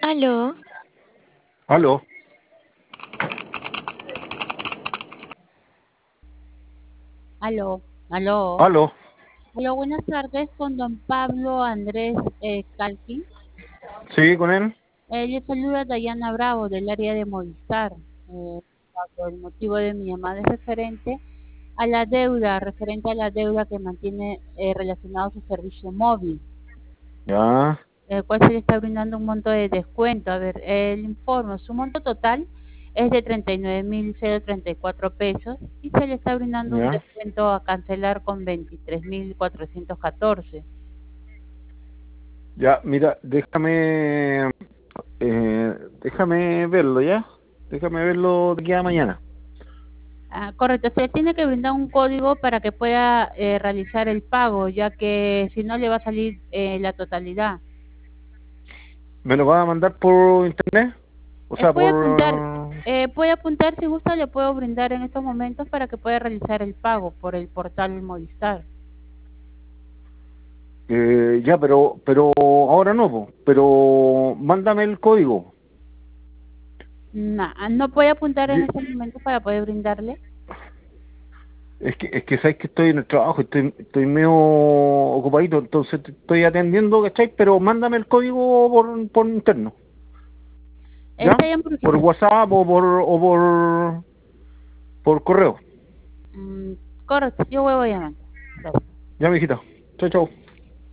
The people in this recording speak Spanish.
Aló, Aló, Aló, aló, aló. aló, buenas tardes con don Pablo Andrés Calkin. Sí, con él. Le saluda Dayana Bravo del área de Movistar. El motivo de mi llamada es referente a la deuda que mantiene relacionado a su servicio móvil, Ya, el cual se le está brindando un monto de descuento. A ver, el informe, su monto total es de 39.034 pesos y se le está brindando un ya, descuento a cancelar con 23.414. ya. Mira, déjame verlo, ¿ya? Déjame verlo de aquí a mañana. Ah, correcto, se le tiene que brindar un código para que pueda realizar el pago, ya que si no le va a salir la totalidad. ¿Me lo vas a mandar por internet? O sea, Puede apuntar, por... si gusta, le puedo brindar en estos momentos para que pueda realizar el pago por el portal Movistar. ya, pero ahora no, po. Pero mándame el código. No puede apuntar en Ye- estos momentos para poder brindarle. Es que sabes que estoy en el trabajo, estoy medio ocupadito, entonces te estoy atendiendo, ¿cachai? Pero mándame el código por interno, ¿ya? Está bien, porque Por WhatsApp por correo. correcto, yo voy a llamar. Gracias. Ya, mijita. Chau, chau.